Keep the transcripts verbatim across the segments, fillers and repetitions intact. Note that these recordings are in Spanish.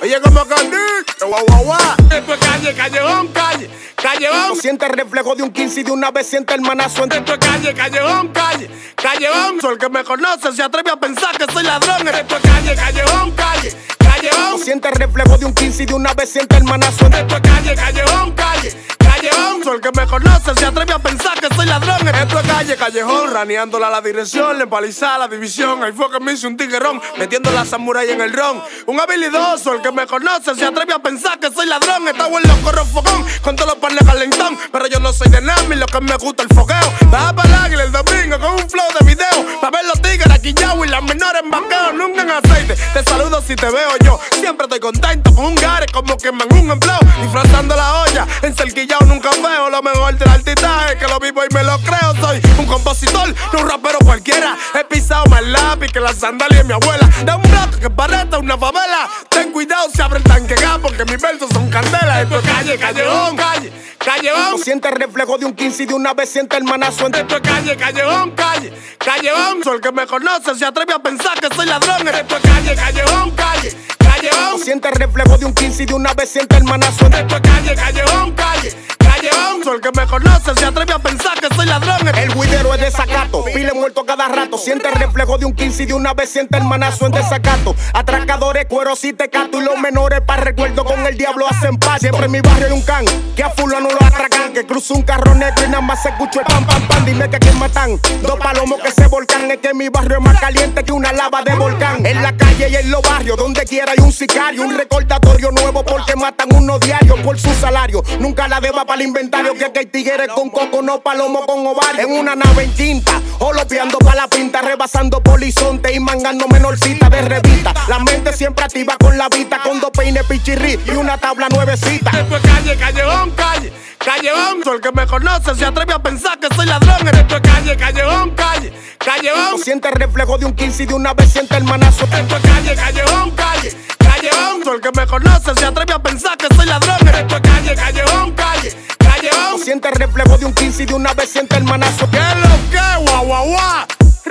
Oye, como Candy, guau, guau, guau. Esto es calle, callejón, calle, callejón. Siente el reflejo de un quince y de una vez siente el manazo. Esto es calle, callejón, calle, callejón. Soy el que me conoce se atreve a pensar que soy ladrón. Esto es calle, callejón, calle, callejón. Siente el reflejo de un quince y de una vez siente el manazo. Esto es calle, callejón, calle, callejón. Soy el que me conoce se atreve a pensar que soy ladrón. Esto es calle, callejón. Raneándola a la dirección, le empalizaba la división. Ahí fue que me hice un tiguerón, metiendo la samurai en el ron. Un habilidoso, el que me conoce se atreve a pensar que soy ladrón. Estaba en los corros fogón, con todos los panes calentón. Pero yo no soy de nada, lo que me gusta el fogueo. Baja para el águila el domingo con un flow de video. Pa' ver los tigres aquí ya y las menores en vaqueo. Nunca en aceite, te saludo si te veo yo. Siempre estoy contento con un gare como queman un empleo. Disfrazando la olla, en cerquillao nunca veo. Lo mejor del artista es que lo vivo y me lo creo. Soy un compositor, no un rapero cualquiera. He pisado más lápiz que la sandalia de mi abuela. Da un bloque que parece una favela. Ten cuidado si abre el tanque gas porque mis versos son candela. Esto es calle, callejón, calle, callejón. Siente el reflejo de un quince y de una vez siente el manazo. Esto es calle, callejón, calle, callejón. Soy el que me conoce se atreve a pensar que soy ladrón. Esto es calle, callejón, calle, callejón. Siente el reflejo de un quince y de una vez siente el manazo. Esto es calle, callejón, calle, callejón. Soy el que me conoce se atreve a pensar que soy ladrón. El guidero es desacato, pile muerto cada rato. Siente el reflejo de un quince y de una vez siente el manazo en desacato. Atracadores, cueros y tecato. Y los menores para recuerdo con el diablo hacen paz. Siempre en mi barrio hay un can que a fulano lo atracan. Que cruza un carro negro y nada más se escucha el pam pam pam. Dime que aquí matan dos palomos que se volcan. Es que mi barrio es más caliente que una lava de volcán. En la calle y en los barrios, donde quiera hay un sicario. Un recordatorio nuevo porque matan unos diarios por su salario. Nunca la deba para el inventario. Que aquí hay tigres con coco, no palomo con ovario. En una nave en quinta, holopeando pa' la pinta. Rebasando polizonte y mangando menorcita de revista. La mente siempre activa con la vista. Con dos peines pichirri y una tabla nuevecita. Esto es calle, callejón, calle, callejón. Soy el que me conoce se atreve a pensar que soy ladrón. Esto es calle, callejón, calle, callejón. Siente el reflejo de un quince y de una vez siente el manazo. Esto es calle, callejón, calle, callejón. Soy el que me conoce se atreve a pensar que soy ladrón. Esto es calle, callejón, calle, callejón. Siente el reflejo de un quince y de una vez siente el manazo. ¿Qué es lo que? Guau, guau, guau.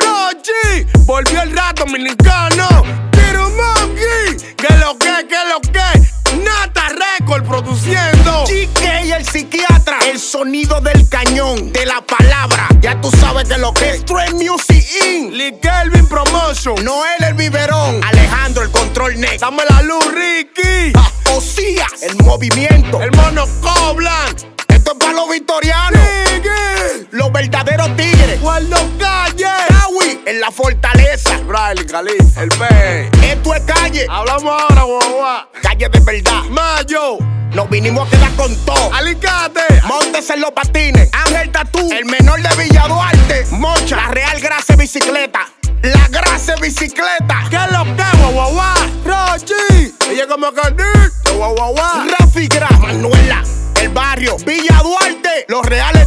Rochi, volvió el rap dominicano. Tiro Monkey, ¿qué lo que? ¿Qué lo que? Nata Record produciendo. G K el psiquiatra, el sonido del cañón, de la palabra. Ya tú sabes que lo que es Straight Music Incorporated. Lee Kelvin Promotion. Noel el biberón. Alejandro el control next. Dame la luz, Ricky. Ah, Osías el movimiento. El mono Coblan. Esto es para los victorianos. Sigue. Los verdaderos tigres. Guardo calle. Cawi en la fortaleza. Bradley Califa. El P. Esto es calle. Hablamos ahora, guau, guau. Calle de verdad. Mayo. Nos vinimos a quedar con todo. Alicate. Montes en los patines. Ángel Tatú. El menor de Villa Duarte. Mocha. La Real Grasa Bicicleta. La Grasa Bicicleta. ¿Qué es lo que? Guau, guau, guau. Rochi. Ella como Candy. Guau, guau, guau. Rafi Gra. Manuela. El barrio. Villa Duarte. Los Reales.